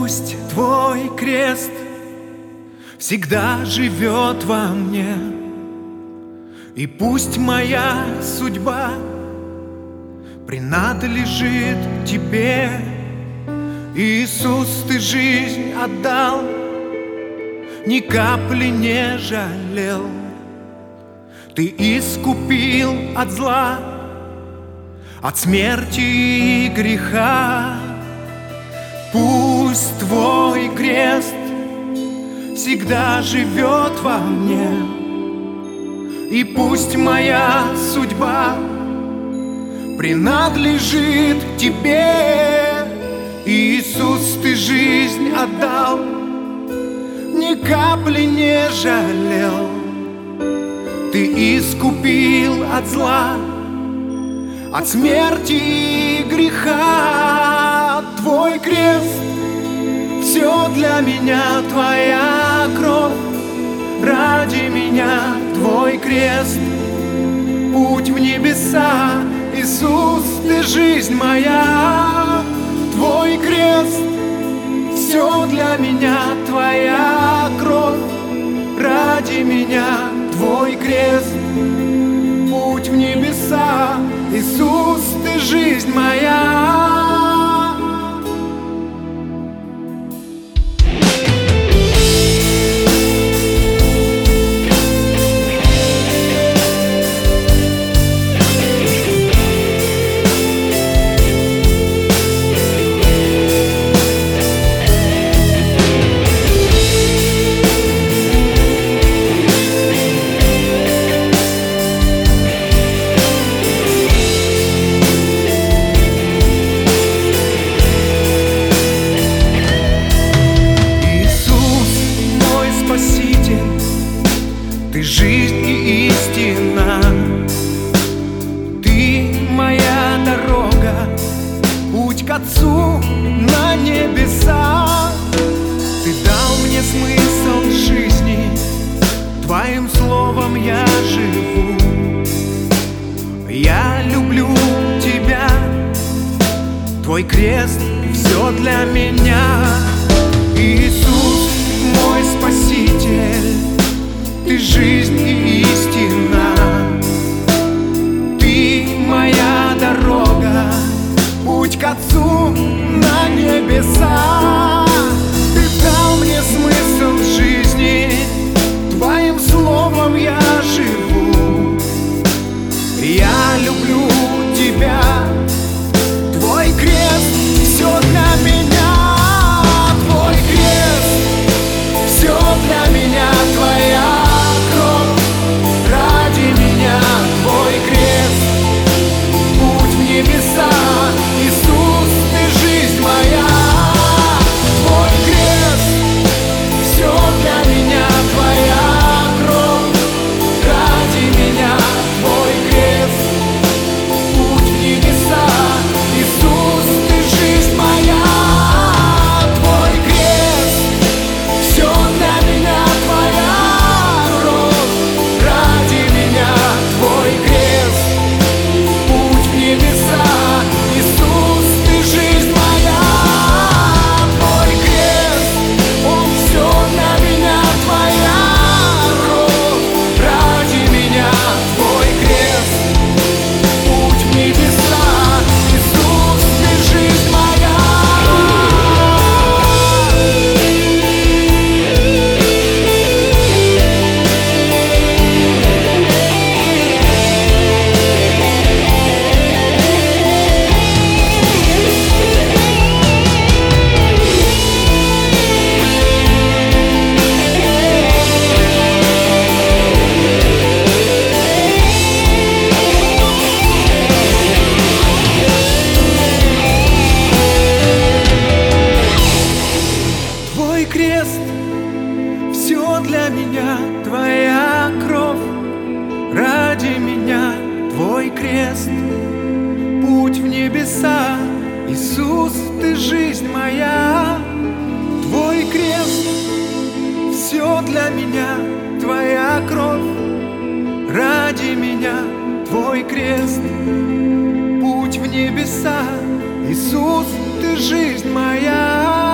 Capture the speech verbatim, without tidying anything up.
Пусть Твой крест всегда живет во мне, и пусть моя судьба принадлежит Тебе. Иисус, Ты жизнь отдал, ни капли не жалел. Ты искупил от зла, от смерти и греха. Пусть Твой крест всегда живет во мне, и пусть моя судьба принадлежит Тебе. Иисус, Ты жизнь отдал, ни капли не жалел. Ты искупил от зла, от смерти и греха. Твой крест — все для меня, Твоя кровь ради меня. Твой крест — путь в небеса. Иисус, Ты жизнь моя. Твой крест — все для меня, Твоя кровь ради меня. Твой крест — путь в небеса. Иисус, Ты жизнь моя. Ты жизнь и истина, Ты моя дорога, путь к Отцу на небеса. Ты дал мне смысл жизни, Твоим словом я живу. Я люблю Тебя, Твой крест — все для меня. Иисус, мой Спаситель, Ты жизнь и истина, Ты моя дорога, путь к Отцу на небеса. Ты дал мне смысл жизни, Твоим словом я живу. Я люблю Тебя, Твой крест — все для меня. Твой крест — все для меня, Твоя Твоя кровь ради меня. Твой крест — путь в небеса. Иисус, Ты жизнь моя. Твой крест — все для меня. Твоя кровь ради меня. Твой крест — путь в небеса. Иисус, Ты жизнь моя.